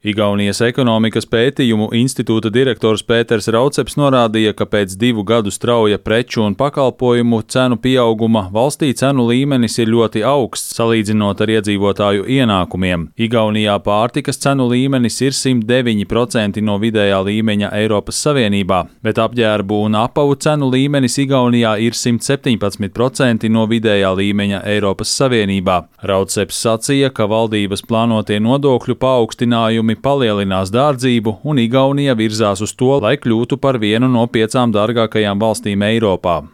Igaunijas ekonomikas pētījumu institūta direktors Pēters Rauceps norādīja, ka pēc 2 gadu strauja preču un pakalpojumu cenu pieauguma valstī cenu līmenis ir ļoti augsts, salīdzinot ar iedzīvotāju ienākumiem. Igaunijā pārtikas cenu līmenis ir 109% no vidējā līmeņa Eiropas Savienībā, bet apģērbu un apavu cenu līmenis Igaunijā ir 117% no vidējā līmeņa Eiropas Savienībā. Rauceps sacīja, ka valdības plānotie nodokļu paaugstinājumi palielinās dārdzību, un Igaunija virzās uz to, lai kļūtu par vienu no 5 dārgākajām valstīm Eiropā.